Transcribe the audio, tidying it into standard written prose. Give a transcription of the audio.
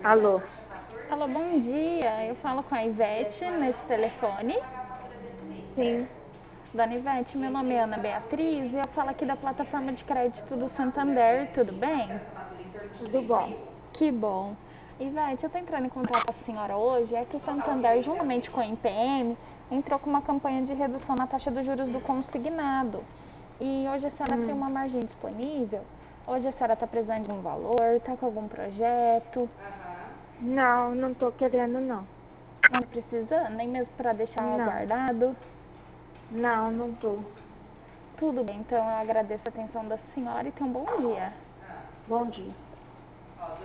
Alô? Alô, bom dia. Eu falo com a Ivete nesse telefone. Sim, Dona Ivete, meu nome é Ana Beatriz e eu falo aqui da plataforma de crédito do Santander, tudo bem? tudo bom. Que bom. Ivete, eu estou entrando em contato com a senhora hoje, é que o Santander, juntamente com a MPM, entrou com uma campanha de redução na taxa dos juros do consignado. E hoje a senhora tem Hum. uma margem disponível? Hoje a senhora está precisando de um valor, está com algum projeto? Não, não tô querendo não. Não precisa, nem mesmo para deixar Não, guardado? não tô. Tudo bem, então eu agradeço a atenção da senhora e tenha um bom dia. Bom dia.